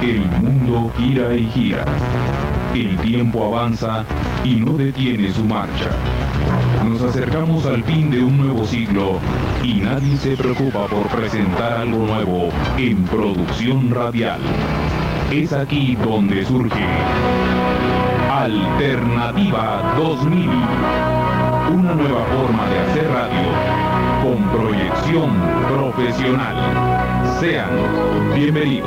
El mundo gira y gira. El tiempo avanza y no detiene su marcha. Nos acercamos al fin de un nuevo siglo y nadie se preocupa por presentar algo nuevo en producción radial. Es aquí donde surge Alternativa 2000, una nueva forma de hacer radio con proyección profesional. Sean bienvenidos.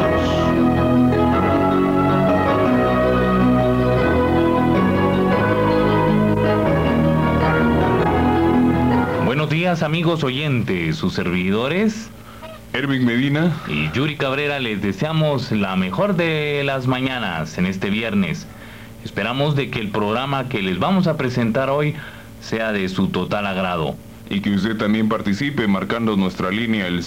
Buenos días, amigos oyentes, sus servidores Erwin Medina y Yuri Cabrera. Les deseamos la mejor de las mañanas en este viernes. Esperamos de que el programa que les vamos a presentar hoy sea de su total agrado. y que usted también participe marcando nuestra línea el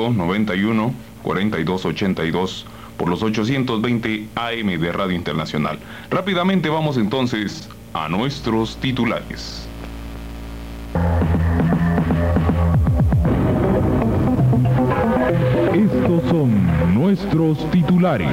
591-4282 por los 820 AM de Radio Internacional. Rápidamente vamos entonces a nuestros titulares. Estos son nuestros titulares.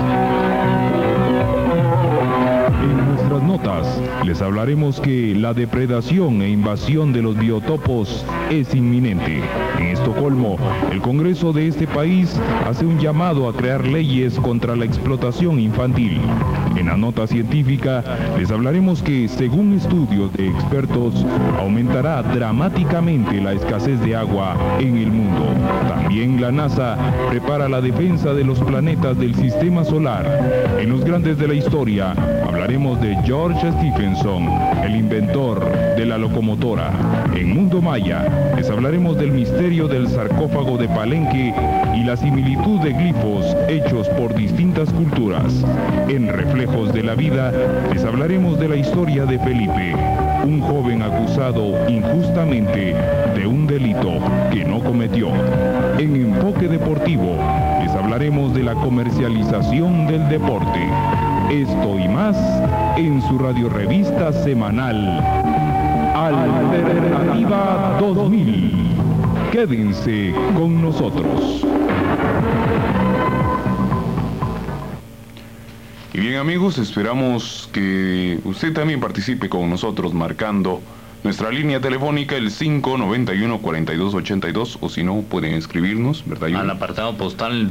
En nuestras notas les hablaremos que la depredación e invasión de los biotopos es inminente. En Estocolmo, el Congreso de este país hace un llamado a crear leyes contra la explotación infantil. En la nota científica les hablaremos que, según estudios de expertos, aumentará dramáticamente la escasez de agua en el mundo. También la NASA prepara la defensa de los planetas del sistema solar. En los grandes de la historia hablaremos de George Stephenson, el inventor de la locomotora. En Mundo Maya les hablaremos del misterio del sarcófago de Palenque y la similitud de glifos hechos por distintas culturas. En Reflejos de la Vida les hablaremos de la historia de Felipe, un joven acusado injustamente de un delito que no cometió. En Enfoque Deportivo les hablaremos de la comercialización del deporte. Esto y más en su radiorevista semanal Alternativa 2000. Quédense con nosotros. Y bien, amigos, esperamos que usted también participe con nosotros marcando nuestra línea telefónica el 591-4282, o si no, pueden escribirnos, ¿verdad, Yuri? Al apartado postal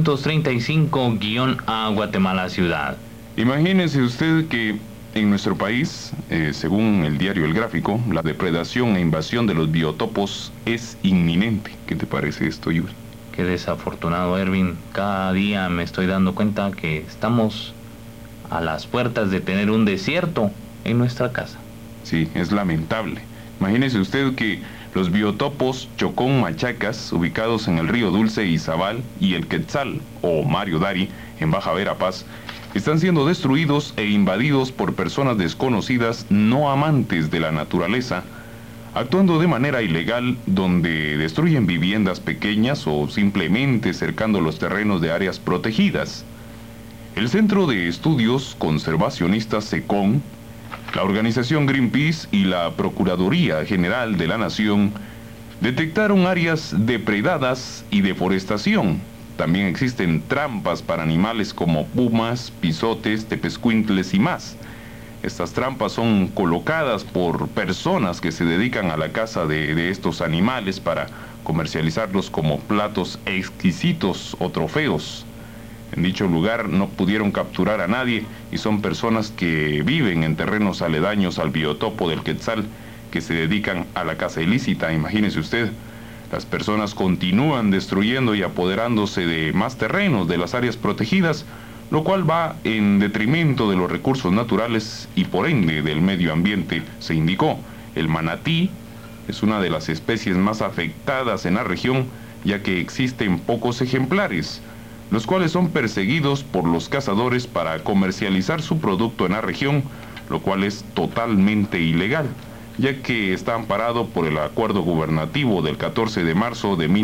235-A, Guatemala Ciudad. Imagínese usted que en nuestro país, según el diario El Gráfico, la depredación e invasión de los biotopos es inminente. ¿Qué te parece esto, Yuri? Qué desafortunado, Erwin. Cada día me estoy dando cuenta que estamos a las puertas de tener un desierto en nuestra casa. Sí, es lamentable. Imagínese usted que los biotopos Chocón Machacas, ubicados en el río Dulce Izabal, y el Quetzal, o Mario Dari, en Baja Verapaz, están siendo destruidos e invadidos por personas desconocidas no amantes de la naturaleza, actuando de manera ilegal, donde destruyen viviendas pequeñas o simplemente cercando los terrenos de áreas protegidas. El Centro de Estudios Conservacionistas SECON, la organización Greenpeace y la Procuraduría General de la Nación detectaron áreas depredadas y deforestación. También existen trampas para animales como pumas, pisotes, tepezcuintles y más. Estas trampas son colocadas por personas que se dedican a la caza de estos animales para comercializarlos como platos exquisitos o trofeos. En dicho lugar no pudieron capturar a nadie y son personas que viven en terrenos aledaños al biotopo del Quetzal, que se dedican a la caza ilícita. Imagínese usted, las personas continúan destruyendo y apoderándose de más terrenos de las áreas protegidas, lo cual va en detrimento de los recursos naturales y por ende del medio ambiente. Se indicó, el manatí es una de las especies más afectadas en la región, ya que existen pocos ejemplares, los cuales son perseguidos por los cazadores para comercializar su producto en la región, lo cual es totalmente ilegal, ya que está amparado por el acuerdo gubernativo del 14 de marzo de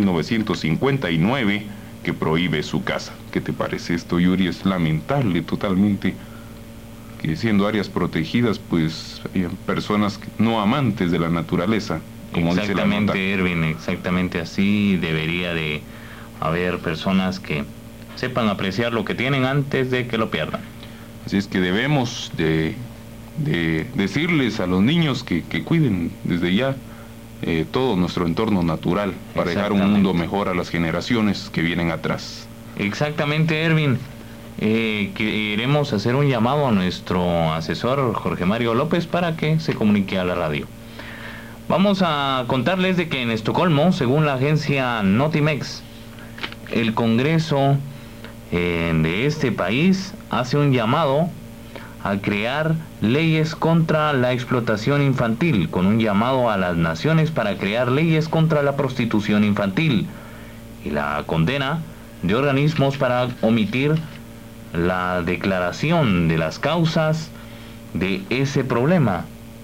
1959, que prohíbe su caza. ¿Qué te parece esto, Yuri? Es lamentable totalmente que, siendo áreas protegidas, pues hay personas no amantes de la naturaleza, como dice la nota. Exactamente, Erwin, exactamente así debería de haber personas que sepan apreciar lo que tienen antes de que lo pierdan. Así es que debemos de decirles a los niños que cuiden desde ya todo nuestro entorno natural para dejar un mundo mejor a las generaciones que vienen atrás. Exactamente, Erwin. Queremos hacer un llamado a nuestro asesor Jorge Mario López para que se comunique a la radio. Vamos a contarles de que en Estocolmo, según la agencia Notimex, el Congreso de este país hace un llamado a crear leyes contra la explotación infantil, con un llamado a las naciones para crear leyes contra la prostitución infantil y la condena de organismos para omitir la declaración de las causas de ese problema.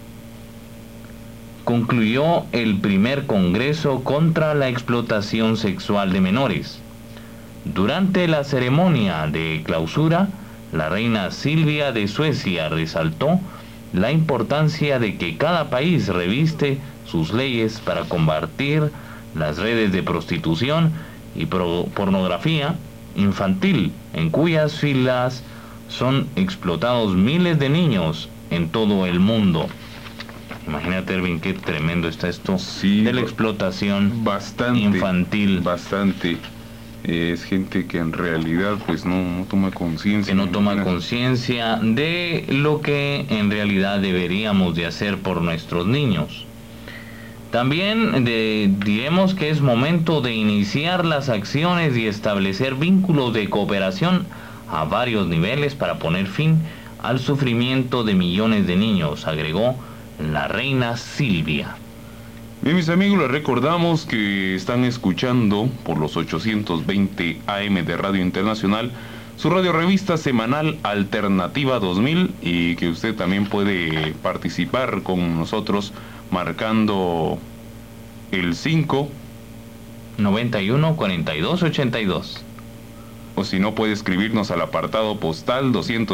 Concluyó el primer Congreso contra la explotación sexual de menores. Durante la ceremonia de clausura, la reina Silvia de Suecia resaltó la importancia de que cada país reviste sus leyes para combatir las redes de prostitución y pornografía infantil, en cuyas filas son explotados miles de niños en todo el mundo. Imagínate, Erwin, qué tremendo está esto, sí, de la explotación infantil. Bastante. Es gente que en realidad pues no toma conciencia. Que no toma conciencia de lo que en realidad deberíamos de hacer por nuestros niños. También diremos que es momento de iniciar las acciones y establecer vínculos de cooperación a varios niveles para poner fin al sufrimiento de millones de niños, agregó la reina Silvia. Bien, mis amigos, les recordamos que están escuchando por los 820 AM de Radio Internacional su radio revista semanal Alternativa 2000 y que usted también puede participar con nosotros marcando el 5 91 42 82. O si no, puede escribirnos al apartado postal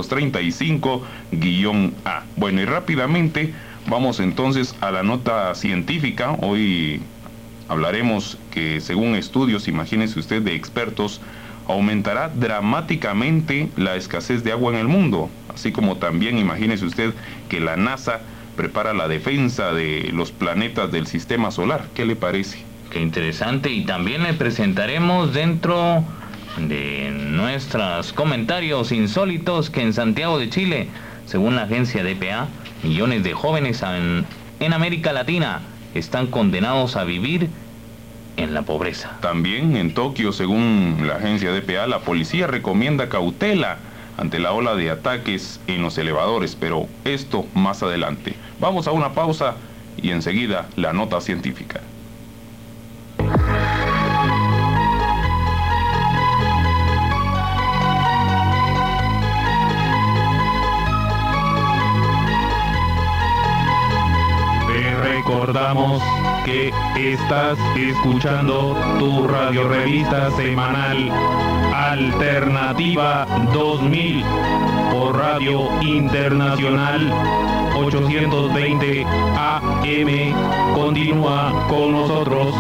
235-A. Bueno, y rápidamente vamos entonces a la nota científica. Hoy hablaremos que según estudios, imagínese usted, de expertos, aumentará dramáticamente la escasez de agua en el mundo. Así como también imagínese usted que la NASA prepara la defensa de los planetas del sistema solar. ¿Qué le parece? Qué interesante. Y también le presentaremos dentro de nuestros comentarios insólitos que en Santiago de Chile, según la agencia DPA, millones de jóvenes en América Latina están condenados a vivir en la pobreza. También en Tokio, según la agencia DPA, la policía recomienda cautela ante la ola de ataques en los elevadores, pero esto más adelante. Vamos a una pausa y enseguida la nota científica. Recordamos que estás escuchando tu radio revista semanal Alternativa 2000 por Radio Internacional 820 AM. Continúa con nosotros.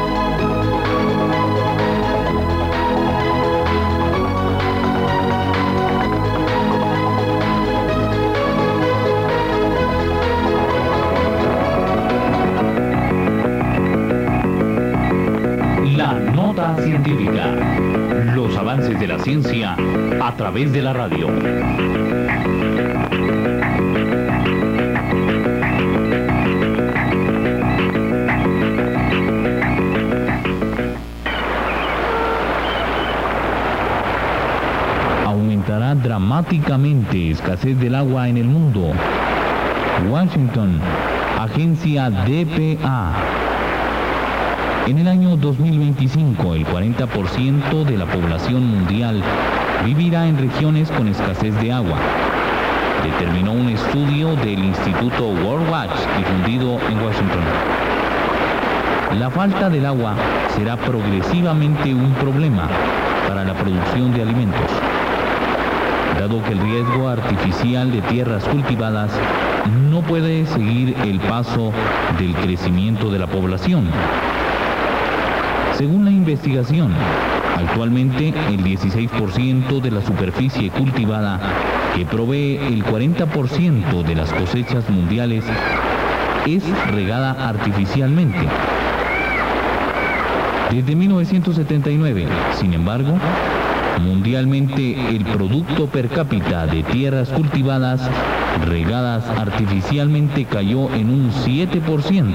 Científica, los avances de la ciencia a través de la radio. Aumentará dramáticamente escasez del agua en el mundo. Washington, agencia DPA. En el año 2025, el 40% de la población mundial vivirá en regiones con escasez de agua, determinó un estudio del Instituto World Watch difundido en Washington. La falta del agua será progresivamente un problema para la producción de alimentos, dado que el riesgo artificial de tierras cultivadas no puede seguir el paso del crecimiento de la población. Según la investigación, Actualmente, el 16% de la superficie cultivada, que provee el 40% de las cosechas mundiales, es regada artificialmente. Desde 1979, sin embargo, mundialmente el producto per cápita de tierras cultivadas regadas artificialmente cayó en un 7%.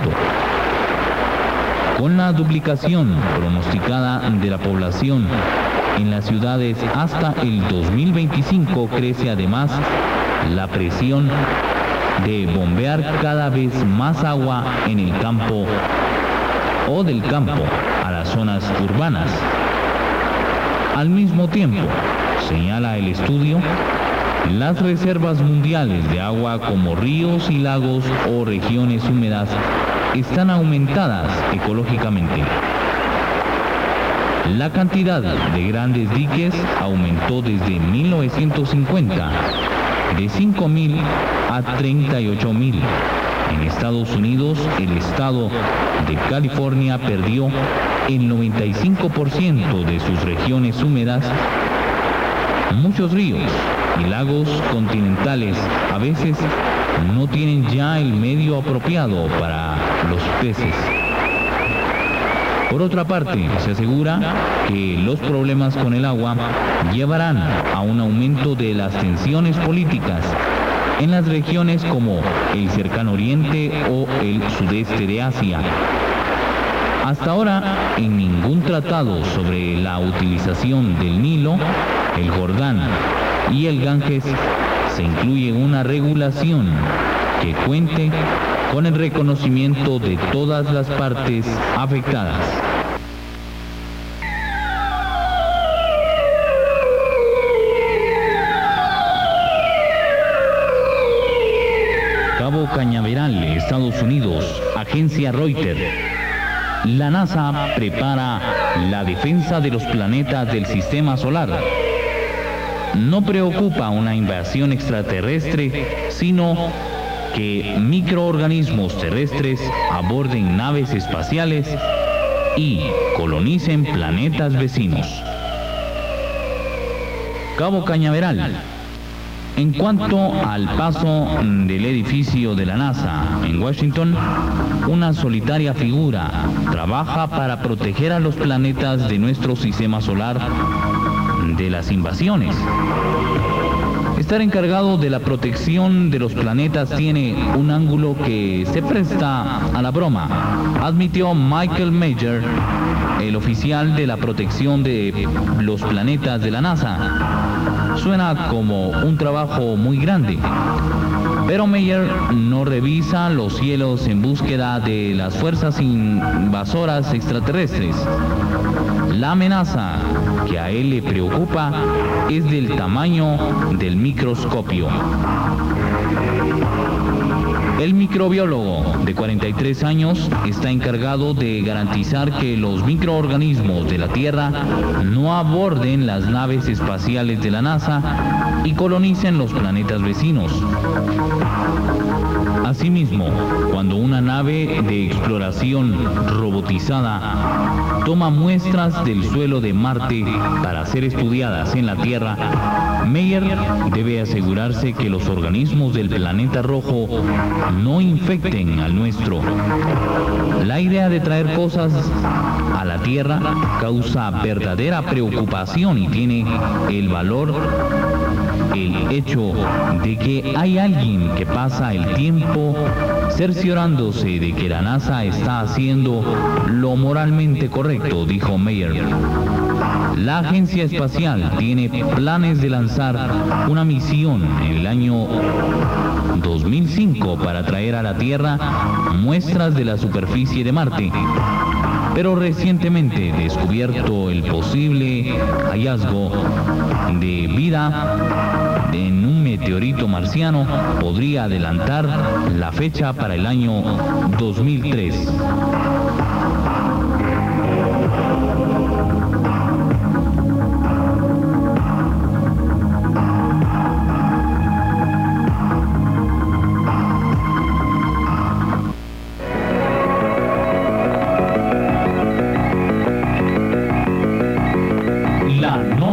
Con la duplicación pronosticada de la población en las ciudades hasta el 2025, crece además la presión de bombear cada vez más agua en el campo o del campo a las zonas urbanas. Al mismo tiempo, señala el estudio, las reservas mundiales de agua como ríos y lagos o regiones húmedas están aumentadas ecológicamente. La cantidad de grandes diques aumentó desde 1950 de 5.000 a 38.000. En Estados Unidos, el estado de California perdió el 95% de sus regiones húmedas. Muchos ríos y lagos continentales a veces no tienen ya el medio apropiado para los peces. Por otra parte, se asegura que los problemas con el agua llevarán a un aumento de las tensiones políticas en las regiones como el Cercano Oriente o el sudeste de Asia. Hasta ahora, en ningún tratado sobre la utilización del Nilo, el Jordán y el Ganges se incluye una regulación que cuente con el reconocimiento de todas las partes afectadas. Cabo Cañaveral, Estados Unidos, agencia Reuters. La NASA prepara la defensa de los planetas del sistema solar. No preocupa una invasión extraterrestre, sino que microorganismos terrestres aborden naves espaciales y colonicen planetas vecinos. Cabo Cañaveral. En cuanto al paso del edificio de la NASA en Washington, una solitaria figura trabaja para proteger a los planetas de nuestro sistema solar de las invasiones. Estar encargado de la protección de los planetas tiene un ángulo que se presta a la broma, admitió Michael Mayer, el oficial de la protección de los planetas de la NASA. Suena como un trabajo muy grande, pero Mayer no revisa los cielos en búsqueda de las fuerzas invasoras extraterrestres. La amenaza que a él le preocupa es del tamaño del microscopio. El microbiólogo de 43 años está encargado de garantizar que los microorganismos de la Tierra no aborden las naves espaciales de la NASA y colonicen los planetas vecinos. Asimismo, cuando una nave de exploración robotizada toma muestras del suelo de Marte para ser estudiadas en la Tierra, Mayer debe asegurarse que los organismos del planeta rojo no infecten al nuestro. La idea de traer cosas a la Tierra causa verdadera preocupación y tiene el valor el hecho de que hay alguien que pasa el tiempo cerciorándose de que la NASA está haciendo lo moralmente correcto, dijo Mayer. La agencia espacial tiene planes de lanzar una misión en el año 2005 para traer a la Tierra muestras de la superficie de Marte, pero recientemente descubierto el posible hallazgo de vida en un meteorito marciano podría adelantar la fecha para el año 2003.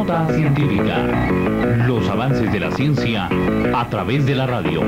Nota científica. Los avances de la ciencia a través de la radio.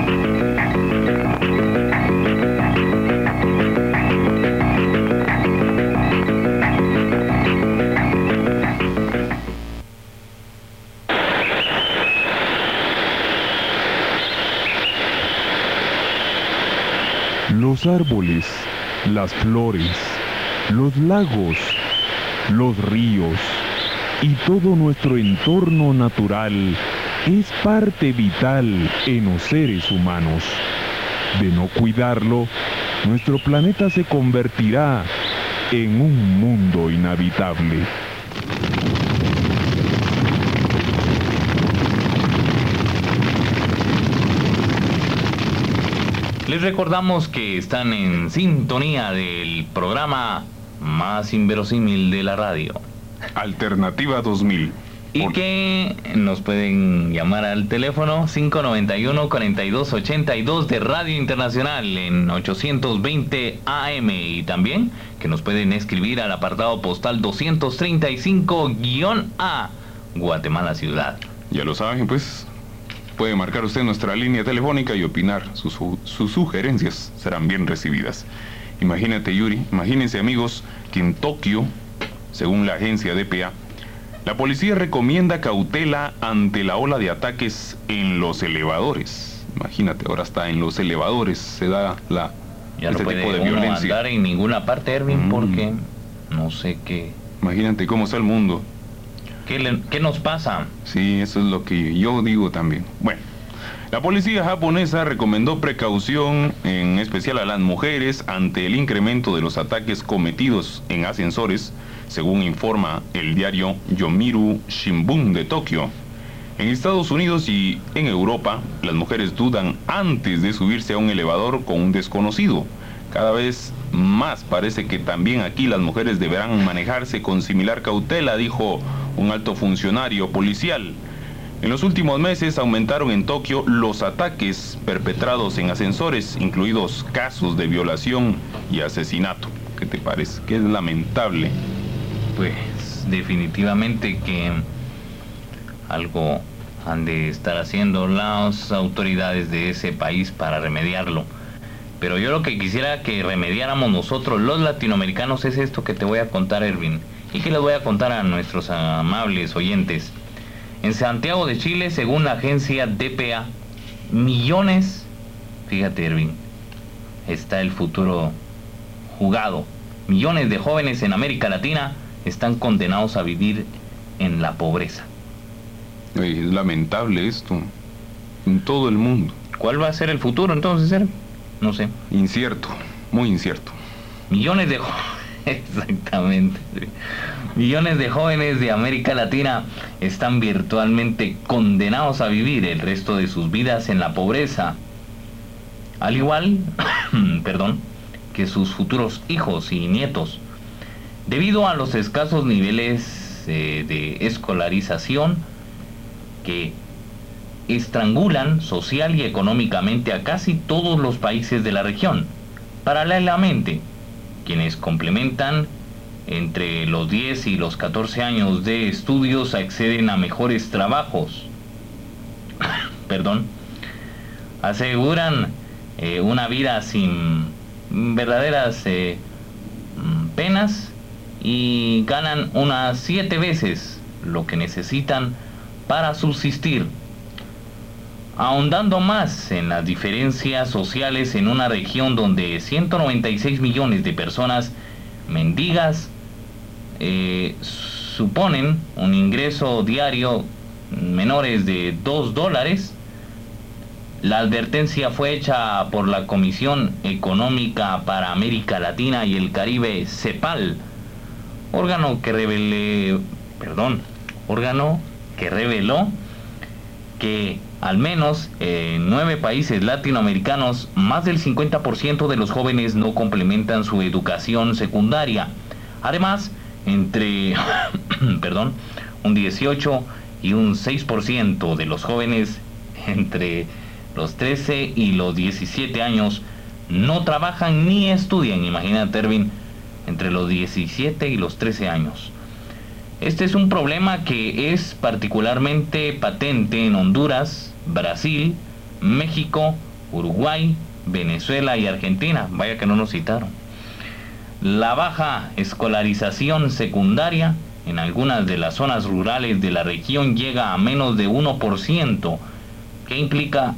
Los árboles, las flores, los lagos, los ríos y todo nuestro entorno natural es parte vital en los seres humanos. De no cuidarlo, nuestro planeta se convertirá en un mundo inhabitable. Les recordamos que están en sintonía del programa más inverosímil de la radio, Alternativa 2000. y que nos pueden llamar al teléfono 591-4282 de Radio Internacional en 820 AM, y también que nos pueden escribir al apartado postal 235-A, Guatemala Ciudad. Ya lo saben, pues puede marcar usted nuestra línea telefónica y opinar. Sus sugerencias serán bien recibidas. Imagínate, Yuri, imagínense, amigos, que en Tokio, según la agencia DPA, la policía recomienda cautela ante la ola de ataques en los elevadores. Imagínate, ahora está en los elevadores, se da Ya este no puede tipo de uno violencia. andar en ninguna parte, Erwin, porque no sé qué. Imagínate cómo está el mundo. ¿Qué nos pasa? Sí, eso es lo que yo digo también. Bueno, la policía japonesa recomendó precaución, en especial a las mujeres, ante el incremento de los ataques cometidos en ascensores, según informa el diario Yomiuri Shimbun de Tokio. En Estados Unidos y en Europa, las mujeres dudan antes de subirse a un elevador con un desconocido. Cada vez más parece que también aquí las mujeres deberán manejarse con similar cautela, dijo un alto funcionario policial. En los últimos meses aumentaron en Tokio los ataques perpetrados en ascensores, incluidos casos de violación y asesinato. ¿Qué te parece? Que es lamentable. Pues definitivamente que algo han de estar haciendo las autoridades de ese país para remediarlo. Pero yo lo que quisiera que remediáramos nosotros los latinoamericanos es esto que te voy a contar, Erwin, y que les voy a contar a nuestros amables oyentes. En Santiago de Chile, según la agencia DPA, millones, fíjate, Erwin, está el futuro jugado. Millones de jóvenes en América Latina están condenados a vivir en la pobreza. Es lamentable esto, en todo el mundo. ¿Cuál va a ser el futuro entonces, Erwin? No sé. Incierto, muy incierto. Millones de exactamente. Millones de jóvenes de América Latina están virtualmente condenados a vivir el resto de sus vidas en la pobreza. Al igual, que sus futuros hijos y nietos. Debido a los escasos niveles de escolarización que estrangulan social y económicamente a casi todos los países de la región. Paralelamente, quienes complementan entre los 10 y los 14 años de estudios acceden a mejores trabajos. Aseguran una vida sin verdaderas penas y ganan unas 7 veces lo que necesitan para subsistir. Ahondando más en las diferencias sociales en una región donde 196 millones de personas mendigas suponen un ingreso diario menores de $2, la advertencia fue hecha por la Comisión Económica para América Latina y el Caribe, CEPAL, órgano que reveló que al menos en 9 países latinoamericanos, más del 50% de los jóvenes no complementan su educación secundaria. Además, entre un 18 y un 6% de los jóvenes entre los 13 y los 17 años no trabajan ni estudian. Imagínate, Erwin, entre los 17 y los 13 años. Este es un problema que es particularmente patente en Honduras, Brasil, México, Uruguay, Venezuela y Argentina. Vaya que no nos citaron. La baja escolarización secundaria en algunas de las zonas rurales de la región llega a menos de 1%, que implica,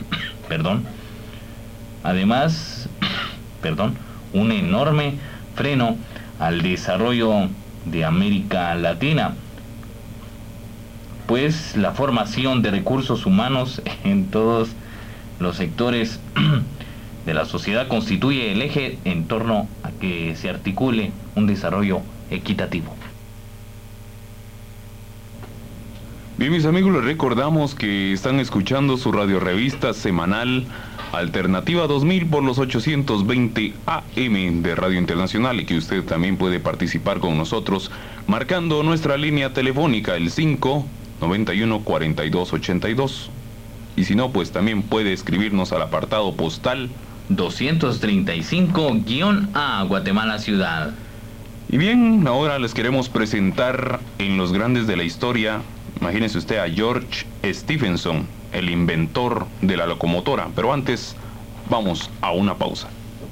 además, un enorme freno al desarrollo de América Latina, pues la formación de recursos humanos en todos los sectores de la sociedad constituye el eje en torno a que se articule un desarrollo equitativo. Bien, mis amigos, les recordamos que están escuchando su radiorevista semanal Alternativa 2000 por los 820 AM de Radio Internacional, y que usted también puede participar con nosotros marcando nuestra línea telefónica, el 591-4282. Y si no, pues también puede escribirnos al apartado postal 235-A, Guatemala Ciudad. Y bien, ahora les queremos presentar en los grandes de la historia, imagínense usted, a George Stephenson, el inventor de la locomotora. Pero antes, vamos a una pausa.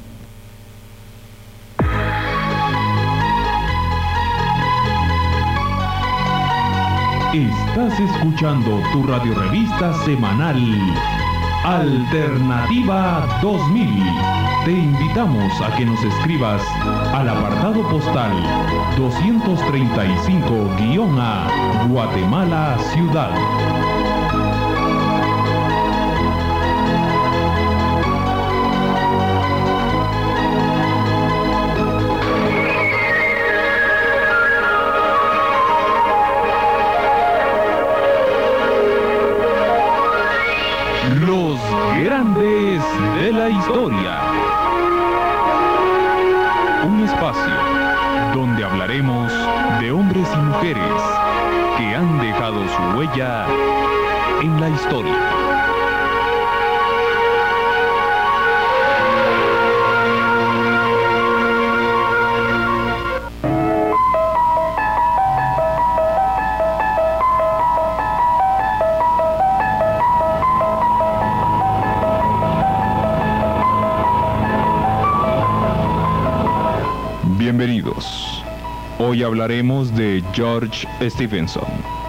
Estás escuchando tu radiorevista semanal Alternativa 2000. Te invitamos a que nos escribas al apartado postal 235-A, Guatemala Ciudad. Los grandes de la historia. Un espacio donde hablaremos de hombres y mujeres que han dejado su huella en la historia. Bienvenidos. Hoy hablaremos de George Stephenson.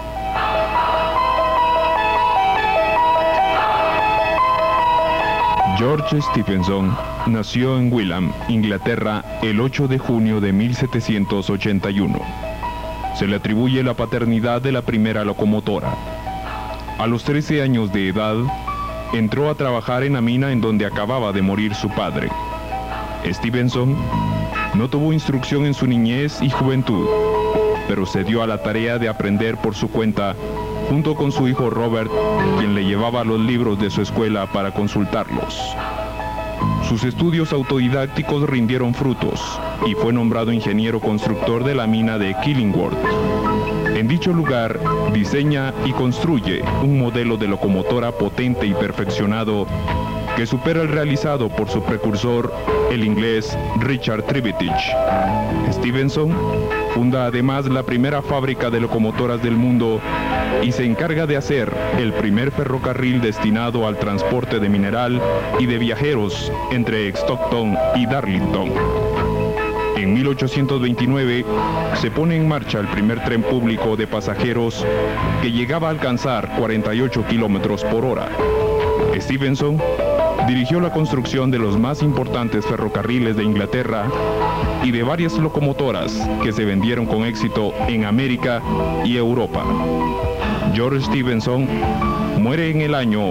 George Stephenson nació en Wilham, Inglaterra, el 8 de junio de 1781. Se le atribuye la paternidad de la primera locomotora. A los 13 años de edad, entró a trabajar en la mina en donde acababa de morir su padre. Stephenson no tuvo instrucción en su niñez y juventud, pero se dio a la tarea de aprender por su cuenta, junto con su hijo Robert, quien le llevaba los libros de su escuela para consultarlos. Sus estudios autodidácticos rindieron frutos, y fue nombrado ingeniero constructor de la mina de Killingworth. En dicho lugar, diseña y construye un modelo de locomotora potente y perfeccionado que supera el realizado por su precursor, el inglés Richard Trevithick. Stephenson funda además la primera fábrica de locomotoras del mundo y se encarga de hacer el primer ferrocarril destinado al transporte de mineral y de viajeros entre Stockton y Darlington. En 1829 se pone en marcha el primer tren público de pasajeros que llegaba a alcanzar 48 kilómetros por hora. Stephenson dirigió la construcción de los más importantes ferrocarriles de Inglaterra y de varias locomotoras que se vendieron con éxito en América y Europa. George Stephenson muere en el año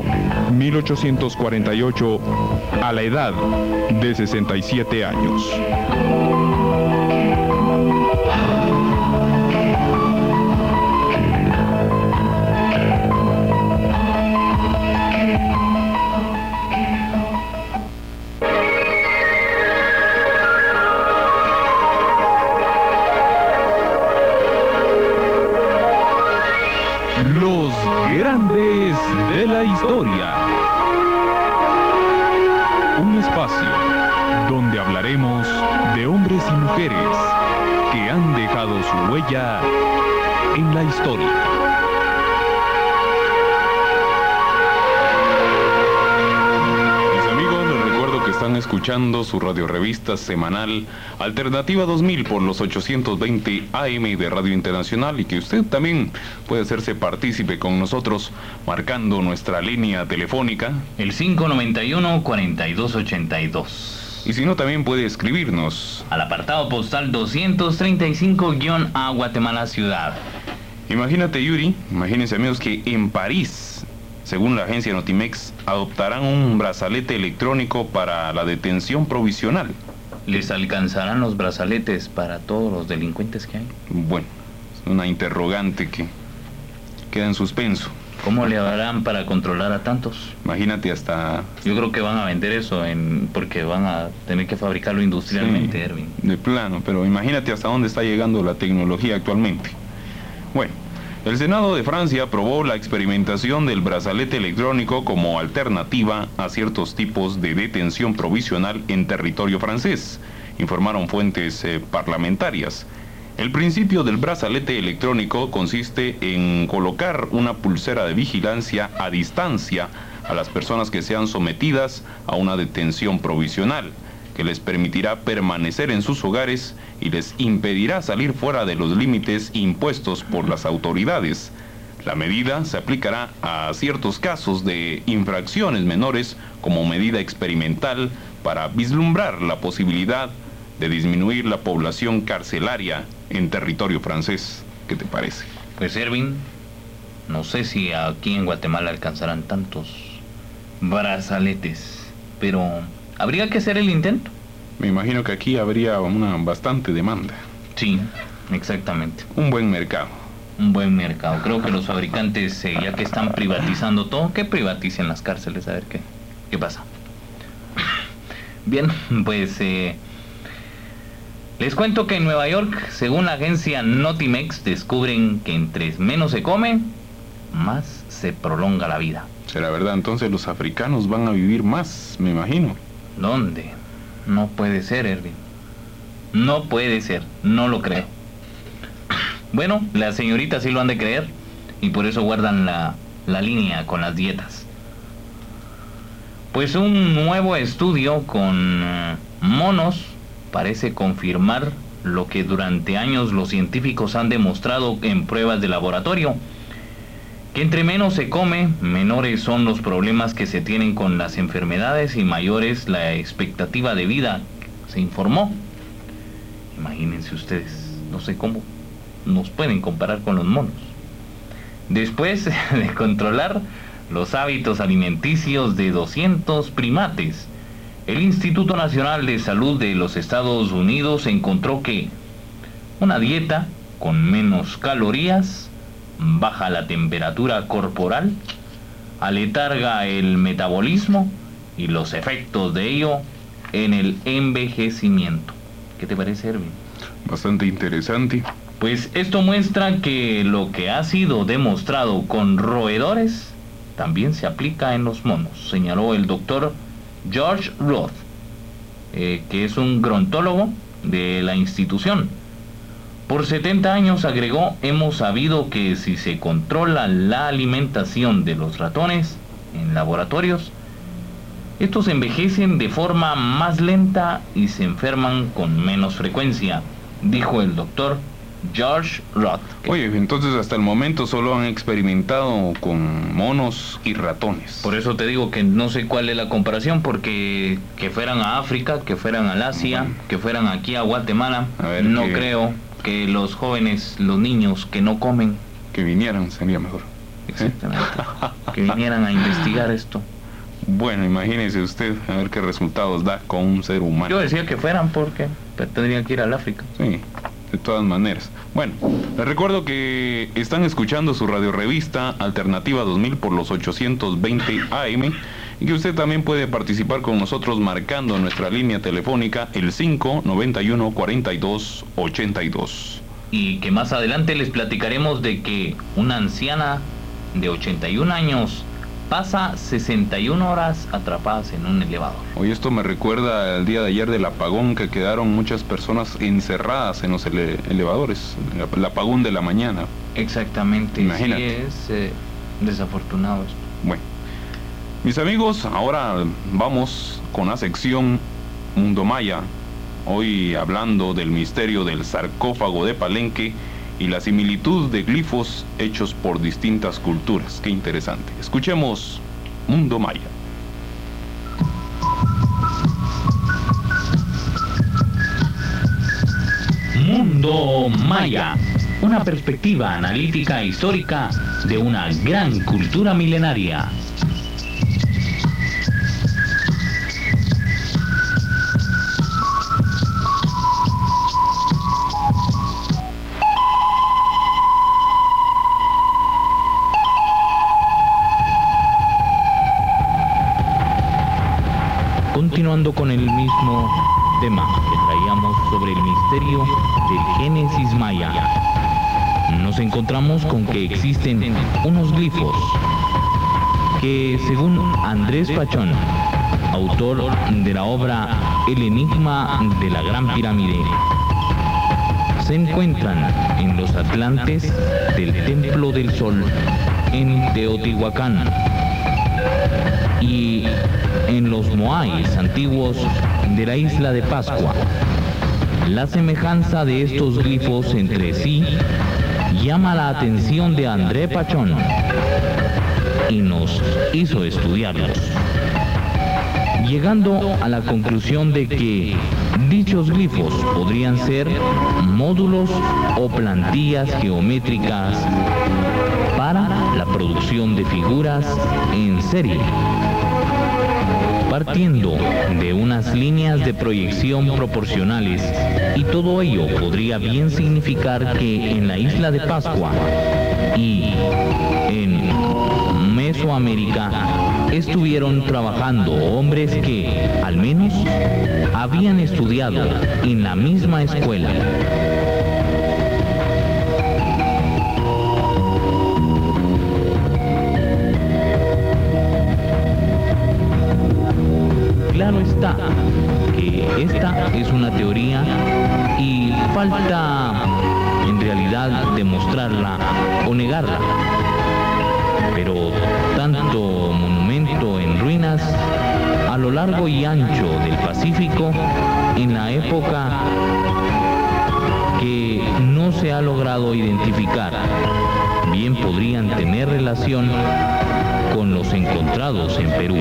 1848 a la edad de 67 años. Los grandes de la historia. Un espacio donde hablaremos de hombres y mujeres que han dejado su huella en la historia. Mis amigos, les recuerdo que están escuchando su radiorevista semanal Alternativa 2000 por los 820 AM de Radio Internacional, y que usted también puede hacerse partícipe con nosotros marcando nuestra línea telefónica, el 591-4282. y si no, también puede escribirnos Al apartado postal 235-A, Guatemala Ciudad. Imagínate, Yuri, imagínense, amigos, que en París, según la agencia Notimex, adoptarán un brazalete electrónico para la detención provisional. ¿Les alcanzarán los brazaletes para todos los delincuentes que hay? Bueno, es una interrogante que queda en suspenso. ¿Cómo le harán para controlar a tantos? Imagínate hasta... Yo creo que van a vender eso porque van a tener que fabricarlo industrialmente, Sí, Erwin. de plano, pero imagínate hasta dónde está llegando la tecnología actualmente. Bueno, el Senado de Francia aprobó la experimentación del brazalete electrónico como alternativa a ciertos tipos de detención provisional en territorio francés, informaron fuentes parlamentarias. El principio del brazalete electrónico consiste en colocar una pulsera de vigilancia a distancia a las personas que sean sometidas a una detención provisional, que les permitirá permanecer en sus hogares y les impedirá salir fuera de los límites impuestos por las autoridades. La medida se aplicará a ciertos casos de infracciones menores como medida experimental para vislumbrar la posibilidad de disminuir la población carcelaria en territorio francés. ¿Qué te parece? Pues, Erwin, no sé si aquí en Guatemala alcanzarán tantos brazaletes, pero habría que hacer el intento. Me imagino que aquí habría una bastante demanda. Sí, exactamente. Un buen mercado. Un buen mercado. Creo que los fabricantes, ya que están privatizando todo, que privaticen las cárceles, a ver qué pasa. Bien, pues les cuento que en Nueva York, según la agencia Notimex, descubren que entre menos se come, más se prolonga la vida. ¿Será verdad? Entonces los africanos van a vivir más, me imagino. ¿Dónde? No puede ser, Erwin. No puede ser, no lo creo. Bueno, las señoritas sí lo han de creer, y por eso guardan la línea con las dietas. Pues un nuevo estudio con monos parece confirmar lo que durante años los científicos han demostrado en pruebas de laboratorio, que entre menos se come, menores son los problemas que se tienen con las enfermedades y mayores la expectativa de vida, se informó. Imagínense ustedes, no sé cómo nos pueden comparar con los monos. Después de controlar los hábitos alimenticios de 200 primates, el Instituto Nacional de Salud de los Estados Unidos encontró que una dieta con menos calorías baja la temperatura corporal, aletarga el metabolismo y los efectos de ello en el envejecimiento. ¿Qué te parece, Erwin? Bastante interesante. Pues esto muestra que lo que ha sido demostrado con roedores también se aplica en los monos, señaló el doctor George Roth, que es un gerontólogo de la institución. Por 70 años, agregó, hemos sabido que si se controla la alimentación de los ratones en laboratorios, estos envejecen de forma más lenta y se enferman con menos frecuencia, dijo el doctor George Roth. Oye, entonces hasta el momento solo han experimentado con monos y ratones. Por eso te digo que no sé cuál es la comparación, porque que fueran a África, que fueran al Asia, que fueran aquí a Guatemala, no creo que los jóvenes, los niños que no comen, que vinieran sería mejor. Exactamente. Que vinieran a investigar esto. Bueno, imagínese usted a ver qué resultados da con un ser humano. Yo decía que fueran porque tendrían que ir al África. Sí, de todas maneras. Bueno, les recuerdo que están escuchando su radiorevista Alternativa 2000 por los 820 AM y que usted también puede participar con nosotros marcando nuestra línea telefónica el 591-4282. Y que más adelante les platicaremos de que una anciana de 81 años pasa 61 horas atrapadas en un elevador. Oye, esto me recuerda al día de ayer del apagón, que quedaron muchas personas encerradas en los elevadores, el apagón de la mañana. Exactamente. Imagínate. Sí, es desafortunado esto. Bueno, mis amigos, ahora vamos con la sección Mundo Maya, hoy hablando del misterio del sarcófago de Palenque y la similitud de glifos hechos por distintas culturas. Qué interesante. Escuchemos Mundo Maya. Mundo Maya, una perspectiva analítica e histórica de una gran cultura milenaria. Continuando con el mismo tema que traíamos sobre el misterio del Génesis maya, nos encontramos con que existen unos glifos que, según Andrés Pachón, autor de la obra El Enigma de la Gran Pirámide, se encuentran en los atlantes del Templo del Sol en Teotihuacán y en los moais antiguos de la isla de Pascua. La semejanza de estos glifos entre sí llama la atención de André Pachón y nos hizo estudiarlos, llegando a la conclusión de que dichos glifos podrían ser módulos o plantillas geométricas para la producción de figuras en serie, partiendo de unas líneas de proyección proporcionales, y todo ello podría bien significar que en la isla de Pascua y en Mesoamérica estuvieron trabajando hombres que, al menos, habían estudiado en la misma escuela. Claro está que esta es una teoría y falta en realidad demostrarla o negarla, pero tanto monumento en ruinas a lo largo y ancho del Pacífico en la época que no se ha logrado identificar, bien podrían tener relación con los encontrados en Perú.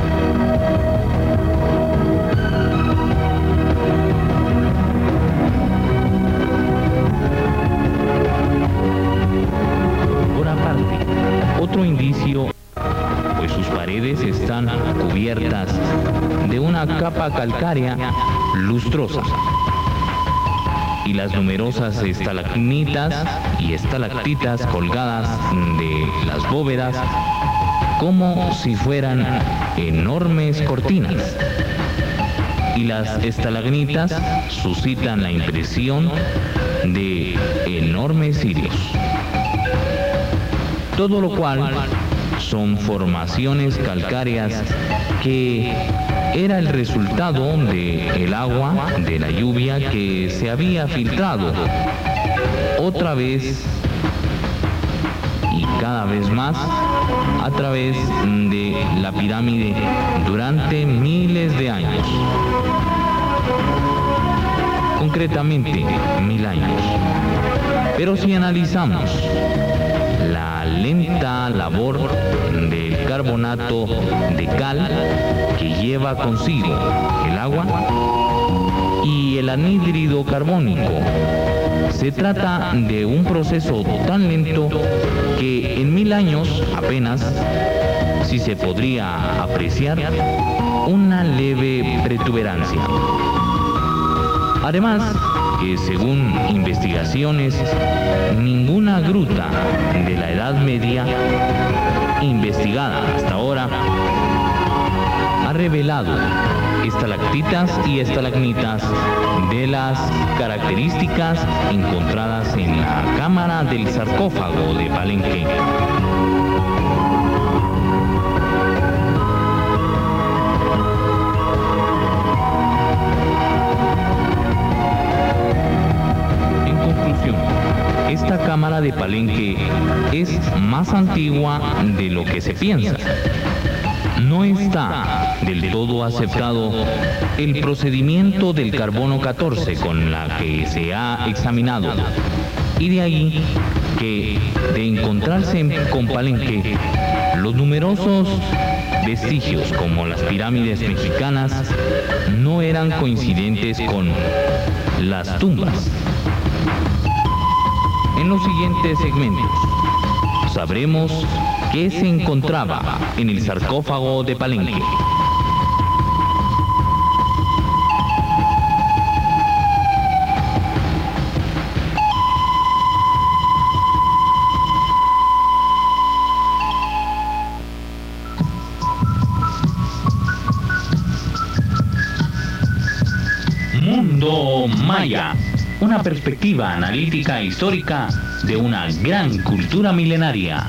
Otro indicio, pues sus paredes están cubiertas de una capa calcárea lustrosa y las numerosas estalagmitas y estalactitas colgadas de las bóvedas como si fueran enormes cortinas, y las estalagmitas suscitan la impresión de enormes cirios. Todo lo cual son formaciones calcáreas que era el resultado del agua de la lluvia que se había filtrado otra vez y cada vez más a través de la pirámide durante miles de años, concretamente 1000 años. Pero si analizamos la lenta labor del carbonato de cal que lleva consigo el agua y el anhídrido carbónico, se trata de un proceso tan lento que en 1000 años apenas si se podría apreciar una leve protuberancia. Además, que según investigaciones, ninguna gruta de la Edad Media investigada hasta ahora ha revelado estalactitas y estalagmitas de las características encontradas en la cámara del sarcófago de Palenque. esta cámara de Palenque es más antigua de lo que se piensa. No está del todo aceptado el procedimiento del carbono 14 con la que se ha examinado, y de ahí que, de encontrarse con Palenque, los numerosos vestigios como las pirámides mexicanas no eran coincidentes con las tumbas. En los siguientes segmentos sabremos qué se encontraba en el sarcófago de Palenque. Mundo Maya, una perspectiva analítica e histórica de una gran cultura milenaria.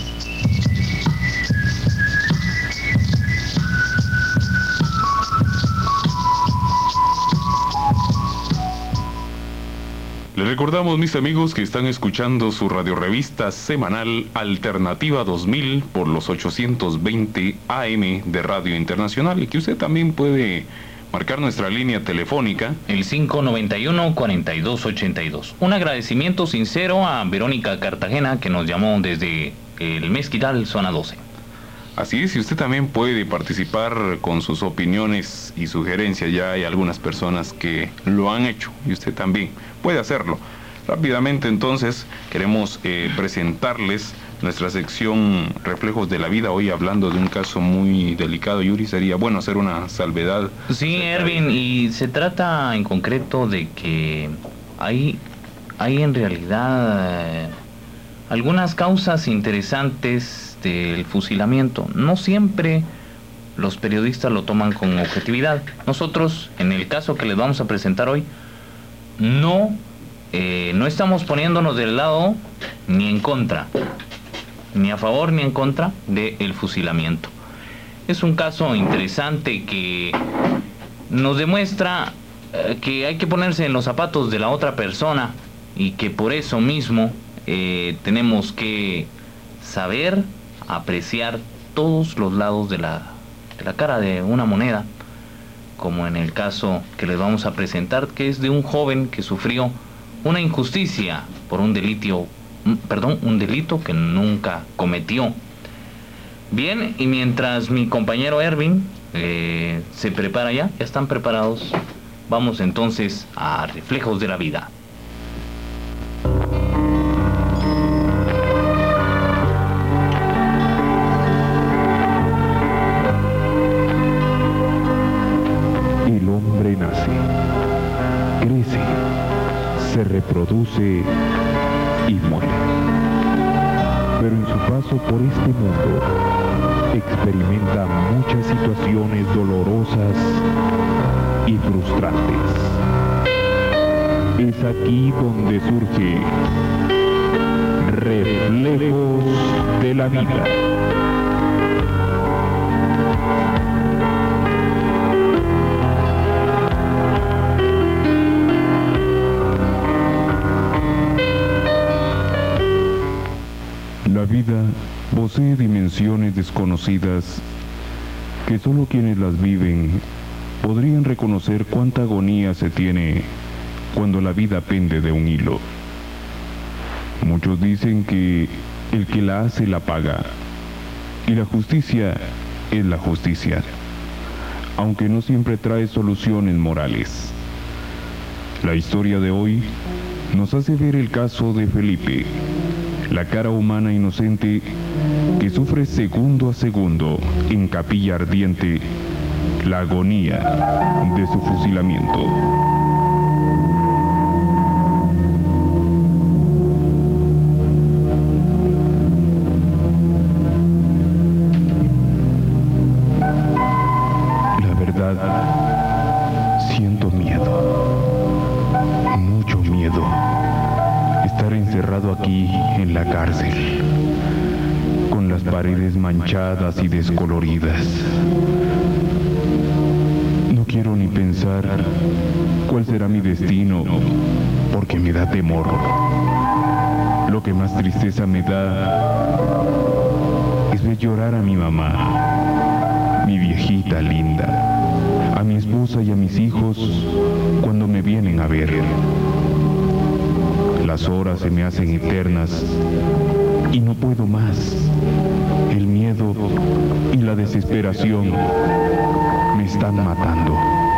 Les recordamos, mis amigos, que están escuchando su radiorevista semanal Alternativa 2000 por los 820 AM de Radio Internacional, y que usted también puede marcar nuestra línea telefónica, el 591-4282. Un agradecimiento sincero a Verónica Cartagena, que nos llamó desde el Mezquital, zona 12. Así es, y usted también puede participar con sus opiniones y sugerencias. Ya hay algunas personas que lo han hecho y usted también puede hacerlo. Rápidamente, entonces, queremos presentarles nuestra sección Reflejos de la Vida. Hoy, hablando de un caso muy delicado, Yuri, sería bueno hacer una salvedad. Sí, Erwin, y se trata en concreto de que hay en realidad algunas causas interesantes del fusilamiento. No siempre los periodistas lo toman con objetividad. Nosotros, en el caso que les vamos a presentar hoy, no estamos poniéndonos del lado ni en contra, ni a favor ni en contra del fusilamiento. Es un caso interesante que nos demuestra que hay que ponerse en los zapatos de la otra persona, y que por eso mismo tenemos que saber apreciar todos los lados de la cara de una moneda, como en el caso que les vamos a presentar, que es de un joven que sufrió una injusticia por un delito que nunca cometió. Bien, y mientras mi compañero Erwin se prepara, ya están preparados, vamos entonces a Reflejos de la Vida. El hombre nace, crece, se reproduce y muere. Pero en su paso por este mundo experimenta muchas situaciones dolorosas y frustrantes. Es aquí donde surge Reflejos de la Vida. La vida posee dimensiones desconocidas que solo quienes las viven podrían reconocer cuánta agonía se tiene cuando la vida pende de un hilo. Muchos dicen que el que la hace la paga, y la justicia es la justicia, aunque no siempre trae soluciones morales. La historia de hoy nos hace ver el caso de Felipe, la cara humana inocente que sufre segundo a segundo en capilla ardiente la agonía de su fusilamiento. La verdad, siento miedo, mucho miedo. Estar encerrado aquí en la cárcel, con las paredes manchadas y descoloridas. No quiero ni pensar cuál será mi destino, porque me da temor. Lo que más tristeza me da es ver llorar a mi mamá, mi viejita linda, a mi esposa y a mis hijos cuando me vienen a ver. Las horas se me hacen eternas y no puedo más. El miedo y la desesperación me están matando.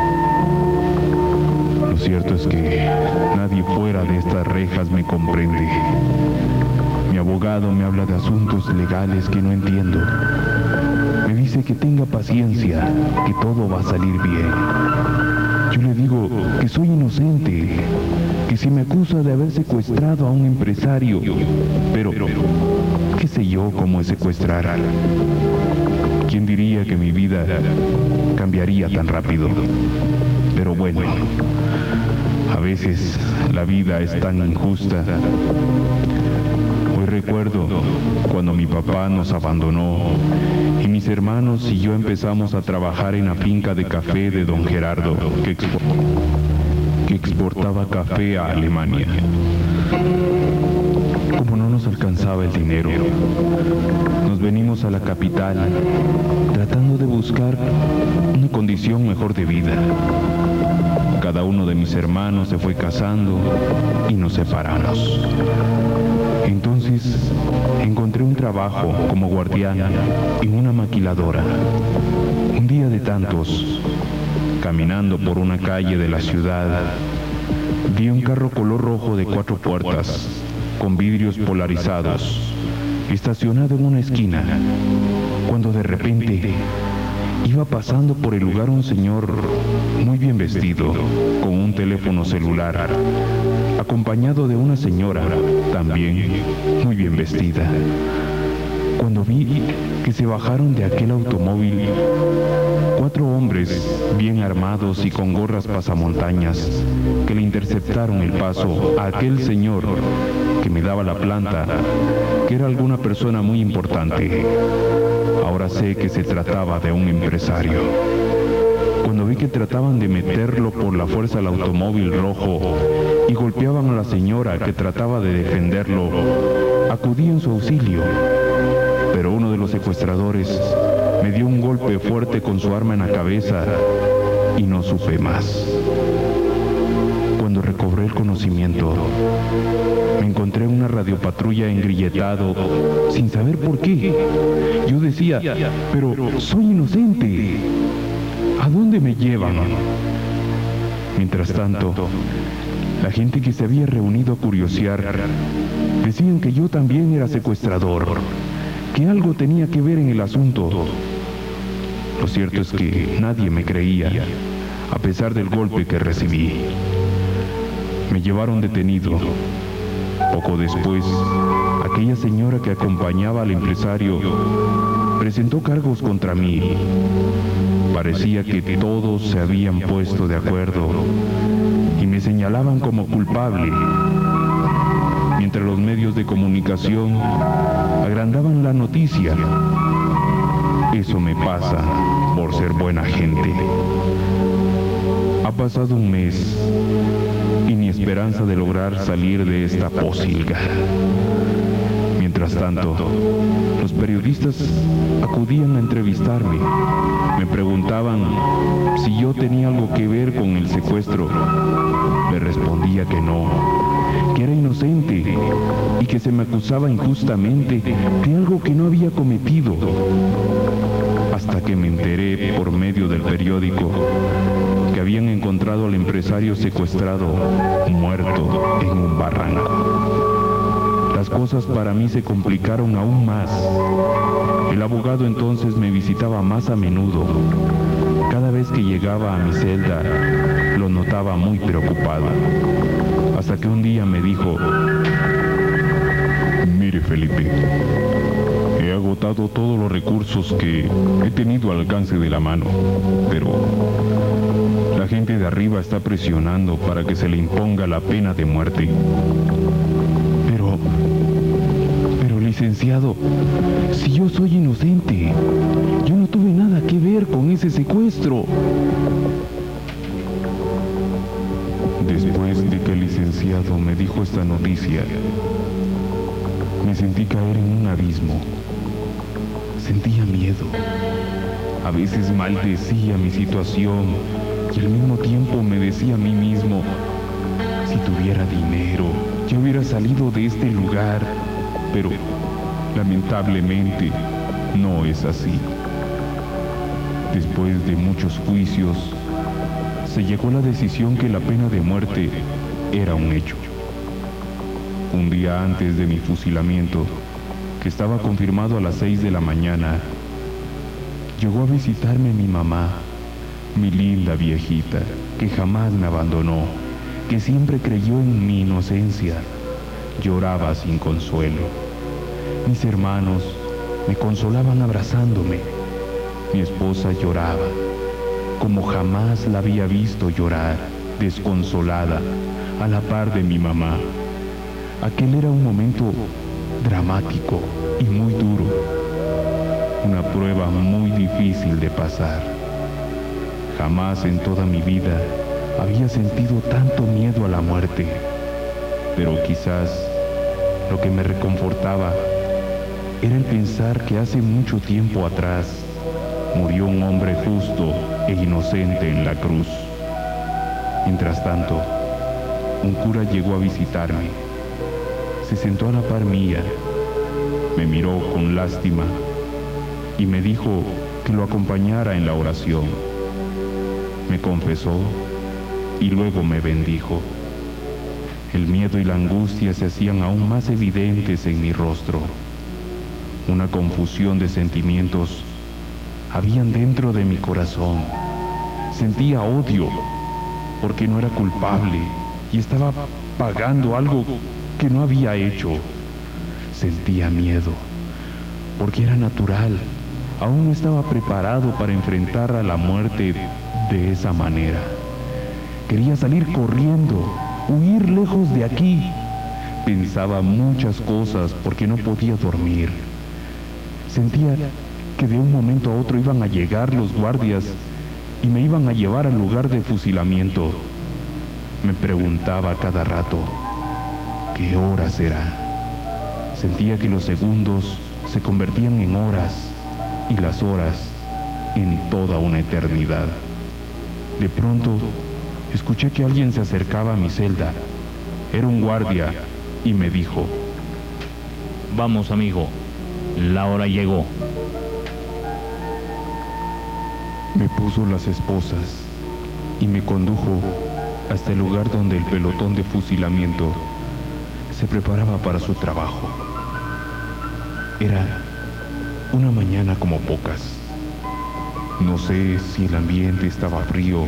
Lo cierto es que nadie fuera de estas rejas me comprende. Mi abogado me habla de asuntos legales que no entiendo. Me dice que tenga paciencia, que todo va a salir bien. Yo le digo que soy inocente, que si me acusa de haber secuestrado a un empresario, pero ¿qué sé yo cómo es secuestrar? ¿Quién diría que mi vida cambiaría tan rápido? Pero bueno, a veces la vida es tan injusta. Hoy recuerdo cuando mi papá nos abandonó y mis hermanos y yo empezamos a trabajar en la finca de café de don Gerardo, que exportaba café a Alemania. Como no nos alcanzaba el dinero, nos venimos a la capital tratando de buscar una condición mejor de vida. Cada uno de mis hermanos se fue casando y nos separamos. Entonces encontré un trabajo como guardián en una maquiladora. Un día de tantos, caminando por una calle de la ciudad, vi un carro color rojo de 4 puertas, con vidrios polarizados, estacionado en una esquina, cuando de repente iba pasando por el lugar un señor muy bien vestido, con un teléfono celular, acompañado de una señora también muy bien vestida. Cuando vi que se bajaron de aquel automóvil 4 hombres bien armados y con gorras pasamontañas que le interceptaron el paso a aquel señor que me daba la planta, que era alguna persona muy importante. Ahora sé que se trataba de un empresario. Cuando vi que trataban de meterlo por la fuerza al automóvil rojo y golpeaban a la señora que trataba de defenderlo, acudí en su auxilio. Pero uno de los secuestradores me dio un golpe fuerte con su arma en la cabeza y no supe más. Cuando recobré el conocimiento, me encontré en una radiopatrulla engrilletado, sin saber por qué. Yo decía, pero soy inocente. ¿A dónde me llevan? Mientras tanto, la gente que se había reunido a curiosear decían que yo también era secuestrador, que algo tenía que ver en el asunto. Lo cierto es que nadie me creía, a pesar del golpe que recibí. Me llevaron detenido. Poco después, aquella señora que acompañaba al empresario presentó cargos contra mí. Parecía que todos se habían puesto de acuerdo y me señalaban como culpable, mientras los medios de comunicación agrandaban la noticia. Eso me pasa por ser buena gente. Ha pasado un mes y ni esperanza de lograr salir de esta posilga. Mientras tanto, los periodistas acudían a entrevistarme. Me preguntaban si yo tenía algo que ver con el secuestro. Le respondía que no, que era inocente y que se me acusaba injustamente de algo que no había cometido. Hasta que me enteré por medio del periódico que habían encontrado al empresario secuestrado muerto en un barranco. Las cosas para mí se complicaron aún más. El abogado entonces me visitaba más a menudo. Cada vez que llegaba a mi celda, lo notaba muy preocupado. Hasta que un día me dijo: mire, Felipe, he agotado todos los recursos que he tenido al alcance de la mano, pero la gente de arriba está presionando para que se le imponga la pena de muerte. Pero licenciado, si yo soy inocente, yo no tuve nada que ver con ese secuestro. Después de que el licenciado me dijo esta noticia, sentí caer en un abismo. Sentía miedo. A veces maldecía mi situación y al mismo tiempo me decía a mí mismo, si tuviera dinero, ya hubiera salido de este lugar. Pero lamentablemente no es así. Después de muchos juicios, se llegó a la decisión que la pena de muerte era un hecho. Un día antes de mi fusilamiento, que estaba confirmado a las 6 de la mañana, llegó a visitarme mi mamá, mi linda viejita, que jamás me abandonó, que siempre creyó en mi inocencia. Lloraba sin consuelo. Mis hermanos me consolaban abrazándome. Mi esposa lloraba, como jamás la había visto llorar, desconsolada, a la par de mi mamá. Aquel era un momento dramático y muy duro, una prueba muy difícil de pasar. Jamás en toda mi vida había sentido tanto miedo a la muerte, pero quizás lo que me reconfortaba era el pensar que hace mucho tiempo atrás murió un hombre justo e inocente en la cruz. Mientras tanto, un cura llegó a visitarme. Se sentó a la par mía, me miró con lástima y me dijo que lo acompañara en la oración. Me confesó y luego me bendijo. El miedo y la angustia se hacían aún más evidentes en mi rostro. Una confusión de sentimientos habían dentro de mi corazón. Sentía odio porque no era culpable y estaba pagando algo que no había hecho. Sentía miedo porque era natural. Aún no estaba preparado para enfrentar a la muerte de esa manera. Quería salir corriendo, huir lejos de aquí. Pensaba muchas cosas porque no podía dormir. Sentía que de un momento a otro iban a llegar los guardias y me iban a llevar al lugar de fusilamiento. Me preguntaba cada rato, ¿qué hora será? Sentía que los segundos se convertían en horas y las horas en toda una eternidad. De pronto, escuché que alguien se acercaba a mi celda. Era un guardia y me dijo, Vamos, amigo, la hora llegó. Me puso las esposas y me condujo hasta el lugar donde el pelotón de fusilamiento se preparaba para su trabajo. Era una mañana como pocas. No sé si el ambiente estaba frío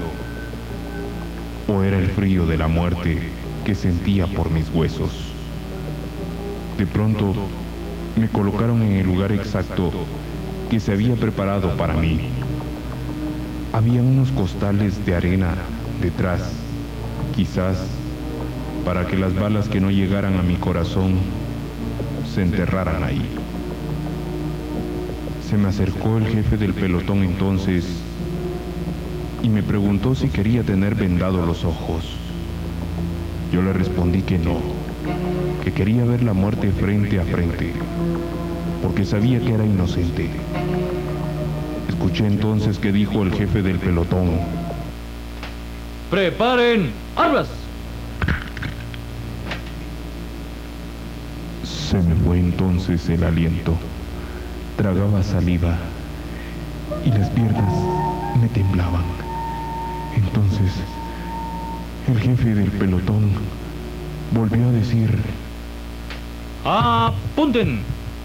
o era el frío de la muerte que sentía por mis huesos. De pronto me colocaron en el lugar exacto que se había preparado para mí. Había unos costales de arena detrás, quizás para que las balas que no llegaran a mi corazón se enterraran ahí. Se me acercó el jefe del pelotón entonces y me preguntó si quería tener vendados los ojos. Yo le respondí que no, que quería ver la muerte frente a frente, porque sabía que era inocente. Escuché entonces que dijo el jefe del pelotón: ¡Preparen armas! Se me fue entonces el aliento. Tragaba saliva y las piernas me temblaban. Entonces, el jefe del pelotón volvió a decir: ¡Apunten!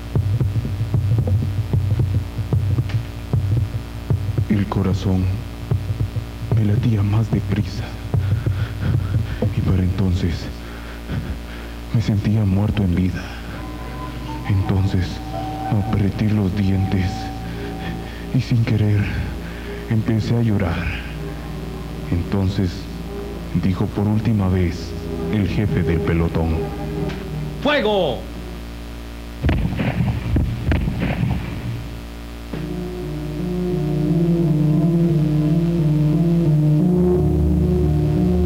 El corazón me latía más deprisa y para entonces me sentía muerto en vida. Entonces apreté los dientes y sin querer empecé a llorar. Entonces dijo por última vez el jefe del pelotón: ¡Fuego!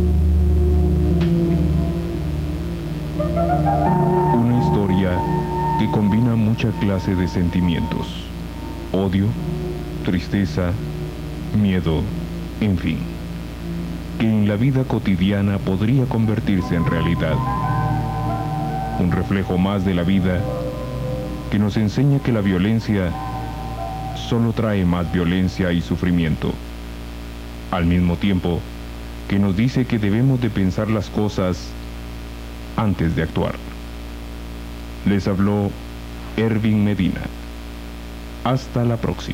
Una historia que combina mucha clase de sentimientos: odio, tristeza, miedo, en fin, que en la vida cotidiana podría convertirse en realidad. Un reflejo más de la vida que nos enseña que la violencia solo trae más violencia y sufrimiento, al mismo tiempo que nos dice que debemos de pensar las cosas antes de actuar. Les habló Ervin Medina. Hasta la próxima.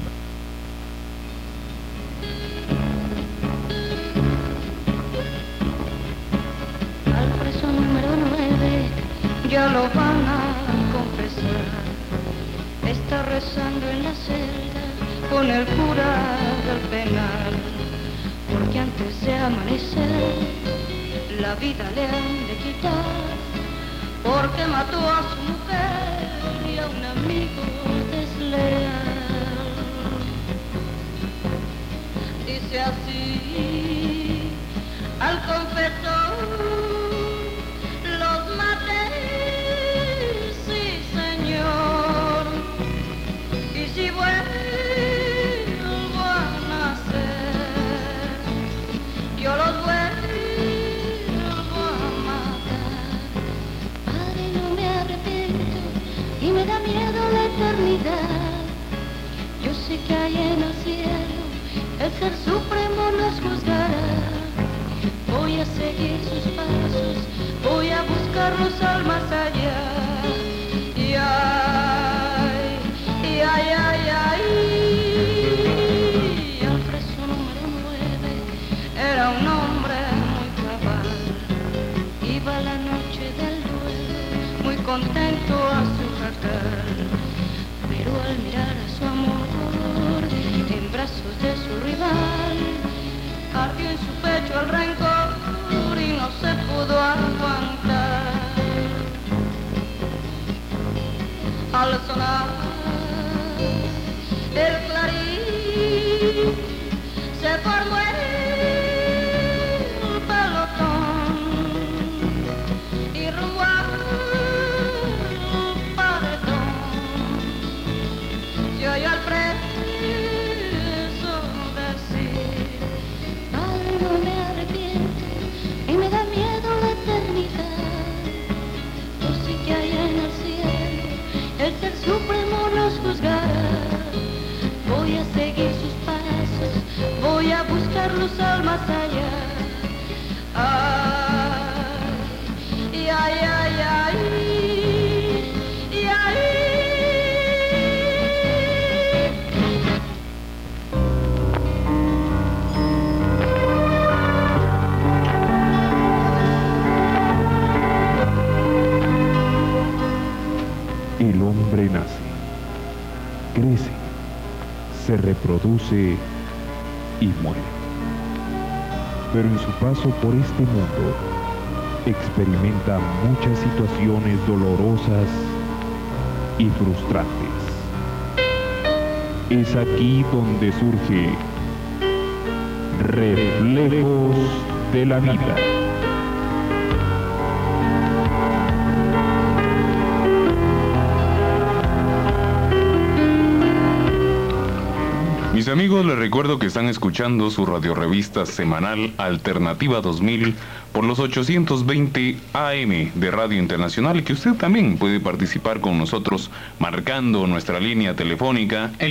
Al preso número 9 ya lo van a confesar. Está rezando en la celda con el cura del penal, porque antes de amanecer la vida le han de quitar, porque mató a su mujer y a un amigo desleal. Dice así al confesor: los maté, sí señor, y si vuelvo a nacer, yo los vuelvo a matar. Padre, no me arrepiento y me da miedo la eternidad. Yo sé que hay en el cielo el Ser Supremo nos juzgará. Voy a seguir sus pasos, voy a buscarlos al más allá. Y ay, y ay, ay, ay. El preso número 9 era un hombre muy cabal. Iba la noche del duelo muy contento a su jacal, pero al mirar a su amor en brazos de su rival, ardió en su pecho el rencor y no se pudo aguantar. Al sonar el clarín se formó el pelotón y rumbo al paredón se oyó al preso decir: Padre, no me arrepiento y me da miedo la eternidad. Yo sé que allá en el cielo el Ser Supremo nos juzgará. Voy a seguir sus pasos, voy a buscarlos al más allá. Ay, y ay, ay, ay, y ay. El hombre nace, crece, se reproduce y muere. Pero en su paso por este mundo experimenta muchas situaciones dolorosas y frustrantes. Es aquí donde surge Reflejos de la Vida. Mis amigos, les recuerdo que están escuchando su radiorevista semanal Alternativa 2000 por los 820 AM de Radio Internacional, y que usted también puede participar con nosotros marcando nuestra línea telefónica El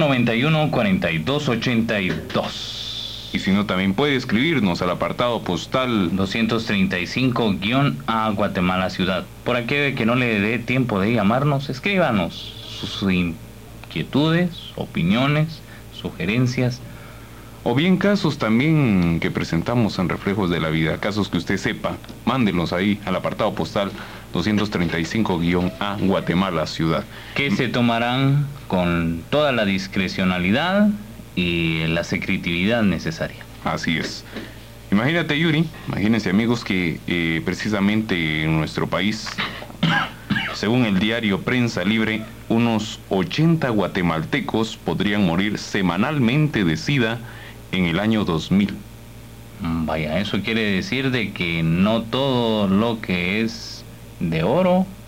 591-4282. y si no también puede escribirnos al apartado postal 235-A, Guatemala Ciudad. Por aquello de que no le dé tiempo de llamarnos, escríbanos sus inquietudes, opiniones, sugerencias, o bien casos también que presentamos en Reflejos de la Vida, casos que usted sepa, mándenos ahí al apartado postal 235-A, Guatemala Ciudad, que se tomarán con toda la discrecionalidad y la secretividad necesaria. Así es. Imagínate, Yuri, imagínense, amigos, que precisamente en nuestro país, según el diario Prensa Libre, unos 80 guatemaltecos podrían morir semanalmente de SIDA en el año 2000. Vaya, eso quiere decir de que no todo lo que es de oro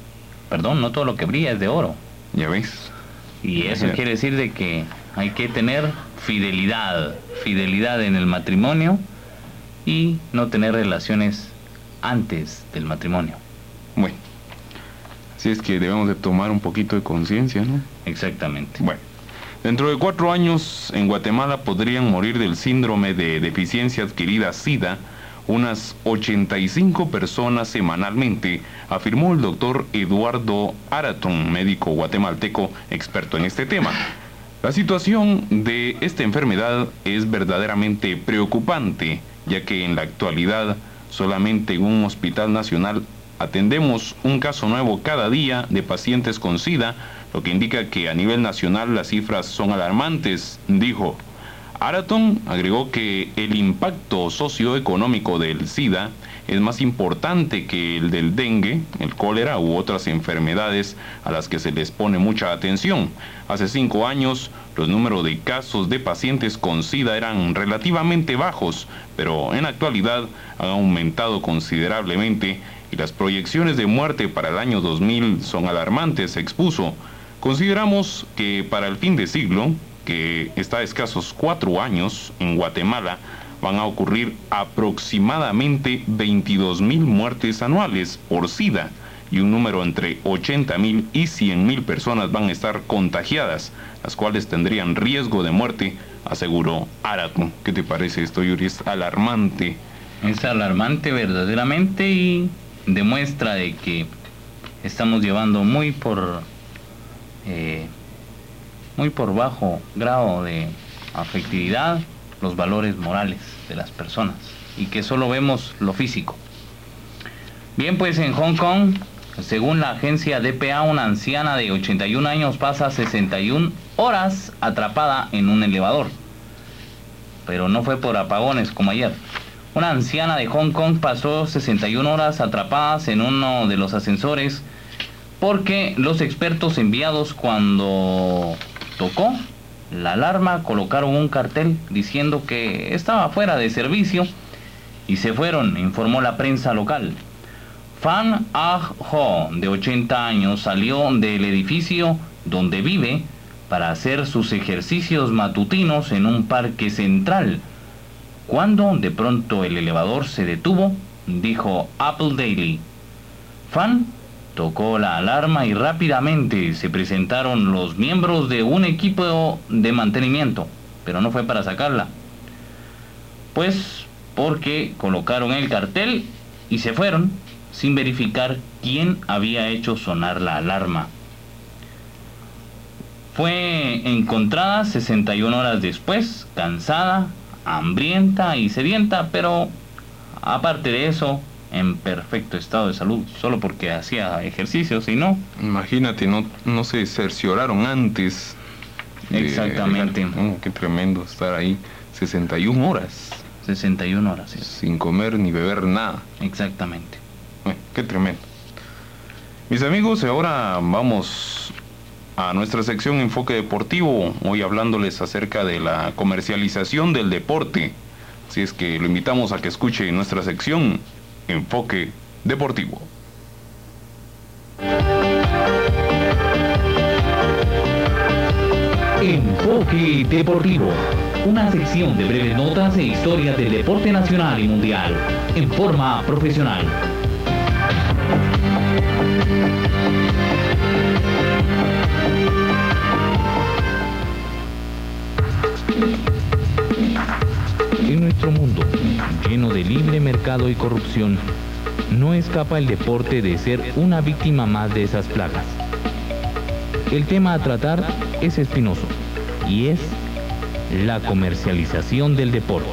perdón, no todo lo que brilla es de oro. Ya ves. Y eso quiere decir de que hay que tener fidelidad en el matrimonio y no tener relaciones antes del matrimonio. Bueno, así es que debemos de tomar un poquito de conciencia, ¿no? Exactamente. Bueno, dentro de 4 años en Guatemala podrían morir del síndrome de deficiencia adquirida SIDA unas 85 personas semanalmente, afirmó el doctor Eduardo Araton, médico guatemalteco experto en este tema. La situación de esta enfermedad es verdaderamente preocupante, ya que en la actualidad solamente en un hospital nacional atendemos un caso nuevo cada día de pacientes con SIDA, lo que indica que a nivel nacional las cifras son alarmantes, dijo. Araton agregó que el impacto socioeconómico del SIDA es más importante que el del dengue, el cólera u otras enfermedades a las que se les pone mucha atención. Hace 5 años, los números de casos de pacientes con SIDA eran relativamente bajos, pero en la actualidad han aumentado considerablemente y las proyecciones de muerte para el año 2000 son alarmantes, expuso. Consideramos que para el fin de siglo, que está a escasos 4 años, en Guatemala van a ocurrir aproximadamente 22,000 muertes anuales por SIDA y un número entre 80,000 y 100,000 personas van a estar contagiadas, las cuales tendrían riesgo de muerte, aseguró Araton. ¿Qué te parece esto, Yuri? Es alarmante. Es alarmante verdaderamente y demuestra de que estamos llevando muy por bajo grado de afectividad los valores morales de las personas y que solo vemos lo físico. Bien, pues en Hong Kong, según la agencia DPA, una anciana de 81 años pasa 61 horas atrapada en un elevador. Pero no fue por apagones como ayer. Una anciana de Hong Kong pasó 61 horas atrapadas en uno de los ascensores porque los expertos enviados, cuando tocó la alarma, colocaron un cartel diciendo que estaba fuera de servicio y se fueron, informó la prensa local. Fan Ah-ho, de 80 años, salió del edificio donde vive para hacer sus ejercicios matutinos en un parque central, cuando de pronto el elevador se detuvo, dijo Apple Daily. Fan tocó la alarma y rápidamente se presentaron los miembros de un equipo de mantenimiento, pero no fue para sacarla, pues porque colocaron el cartel y se fueron sin verificar quién había hecho sonar la alarma. Fue encontrada 61 horas después, cansada, hambrienta y sedienta, pero aparte de eso, en perfecto estado de salud, solo porque hacía ejercicios y no. Imagínate, no se cercioraron antes. Exactamente. Qué tremendo estar ahí 61 horas. 61 horas, sí. Sin comer ni beber nada. Exactamente. Bueno, qué tremendo. Mis amigos, ahora vamos a nuestra sección Enfoque Deportivo, hoy hablándoles acerca de la comercialización del deporte. Así es que lo invitamos a que escuche nuestra sección Enfoque Deportivo. Enfoque Deportivo, una sección de breves notas e historias del deporte nacional y mundial, en forma profesional. En nuestro mundo, lleno de libre mercado y corrupción, no escapa el deporte de ser una víctima más de esas plagas. El tema a tratar es espinoso y es la comercialización del deporte.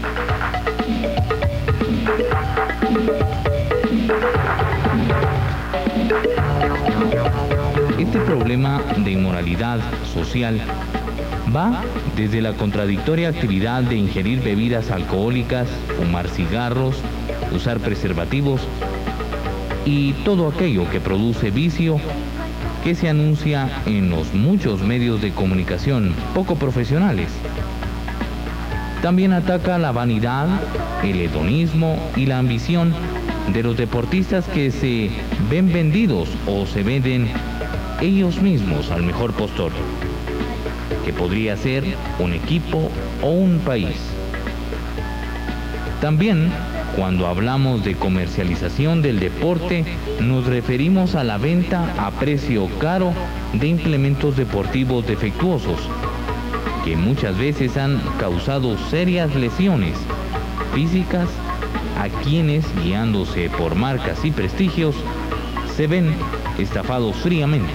Este problema de inmoralidad social va desde la contradictoria actividad de ingerir bebidas alcohólicas, fumar cigarros, usar preservativos y todo aquello que produce vicio que se anuncia en los muchos medios de comunicación poco profesionales. También ataca la vanidad, el hedonismo y la ambición de los deportistas que se ven vendidos o se venden ellos mismos al mejor postor, que podría ser un equipo o un país. También, cuando hablamos de comercialización del deporte, nos referimos a la venta a precio caro de implementos deportivos defectuosos, que muchas veces han causado serias lesiones físicas a quienes, guiándose por marcas y prestigios, se ven estafados fríamente.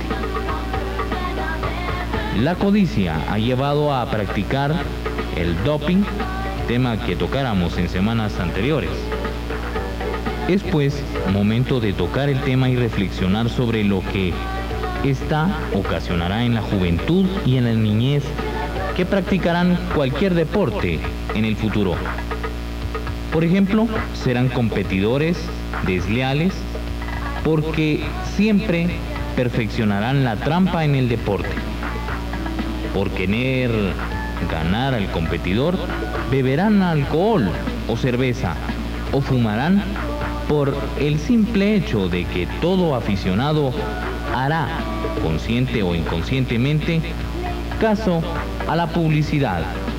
La codicia ha llevado a practicar el doping, tema que tocáramos en semanas anteriores. Es pues momento de tocar el tema y reflexionar sobre lo que esta ocasionará en la juventud y en la niñez que practicarán cualquier deporte en el futuro. Por ejemplo, serán competidores desleales porque siempre perfeccionarán la trampa en el deporte. Por querer ganar al competidor, beberán alcohol o cerveza o fumarán por el simple hecho de que todo aficionado hará, consciente o inconscientemente, caso a la publicidad.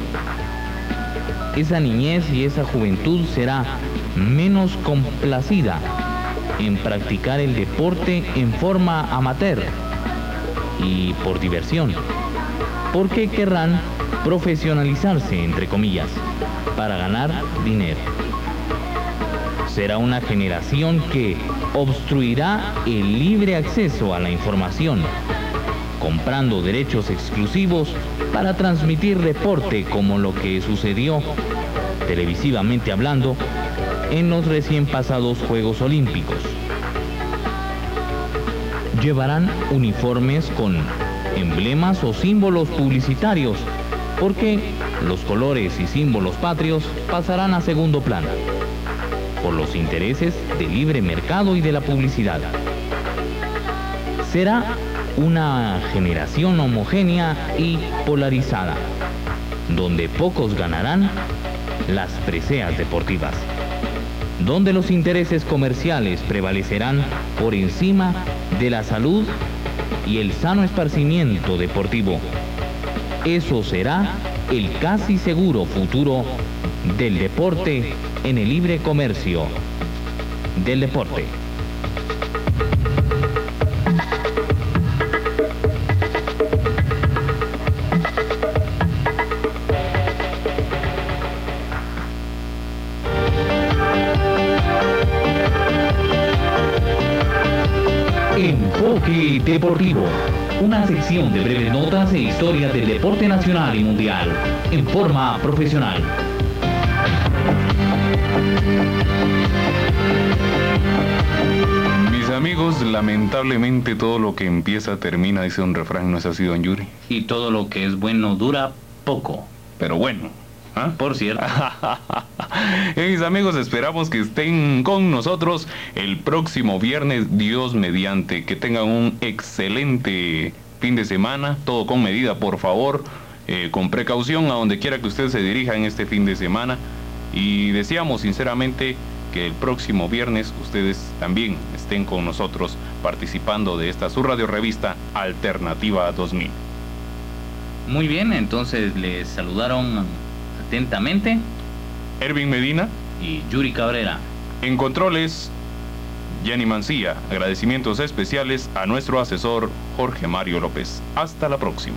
Esa niñez y esa juventud será menos complacida en practicar el deporte en forma amateur y por diversión, porque querrán profesionalizarse, entre comillas, para ganar dinero. Será una generación que obstruirá el libre acceso a la información, comprando derechos exclusivos para transmitir deporte, como lo que sucedió, televisivamente hablando, en los recién pasados Juegos Olímpicos. Llevarán uniformes con emblemas o símbolos publicitarios, porque los colores y símbolos patrios pasarán a segundo plano, por los intereses del libre mercado y de la publicidad. Será una generación homogénea y polarizada, donde pocos ganarán las preseas deportivas, donde los intereses comerciales prevalecerán por encima de la salud y el sano esparcimiento deportivo. Eso será el casi seguro futuro del deporte en el libre comercio del deporte. Enfoque Deportivo, una sección de breves notas e historias del deporte nacional y mundial, en forma profesional. Mis amigos, lamentablemente todo lo que empieza termina, dice un refrán, ¿no es así, don Yuri? Y todo lo que es bueno dura poco. Pero bueno. ¿Ah? Por cierto. Mis amigos, esperamos que estén con nosotros el próximo viernes, Dios mediante. Que tengan un excelente fin de semana, todo con medida, por favor, con precaución a donde quiera que usted se dirija en este fin de semana. Y deseamos sinceramente que el próximo viernes ustedes también estén con nosotros participando de esta su radio revista Alternativa 2000. Muy bien, entonces les saludaron atentamente Erwin Medina y Yuri Cabrera. En controles, Jenny Mancilla. Agradecimientos especiales a nuestro asesor Jorge Mario López. Hasta la próxima.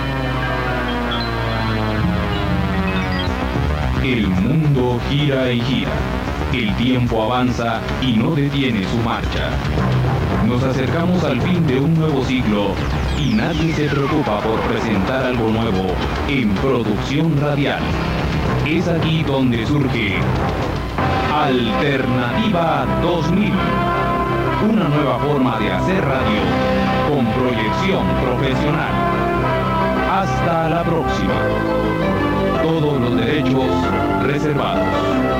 El mundo gira y gira. El tiempo avanza y no detiene su marcha. Nos acercamos al fin de un nuevo siglo y nadie se preocupa por presentar algo nuevo en producción radial. Es aquí donde surge Alternativa 2000, una nueva forma de hacer radio con proyección profesional. Hasta la próxima. Todos los derechos reservados.